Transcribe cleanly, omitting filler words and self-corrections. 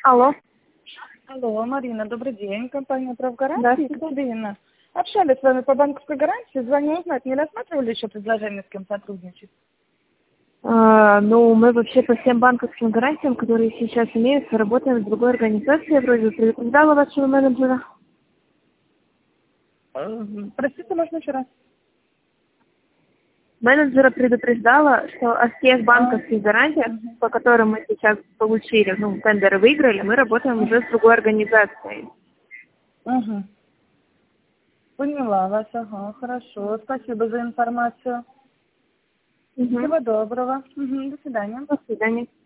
Алло. Алло, Марина, добрый день. Компания «Правгаранти», Здравствуйте. Екатерина. Общались с вами по банковской гарантии. Звоню узнать, не рассматривали еще предложение с кем сотрудничать? Ну, мы вообще по всем банковским гарантиям, которые сейчас имеются, работаем с другой организацией. Я вроде предупреждала вашего менеджера. Простите, можно еще раз? Менеджера предупреждала, что о всех банковских гарантиях, по которым мы сейчас получили, тендеры выиграли, мы работаем уже с другой организацией. Угу. Поняла вас, ага, хорошо. Спасибо за информацию. Угу. Всего доброго. До свидания. До свидания.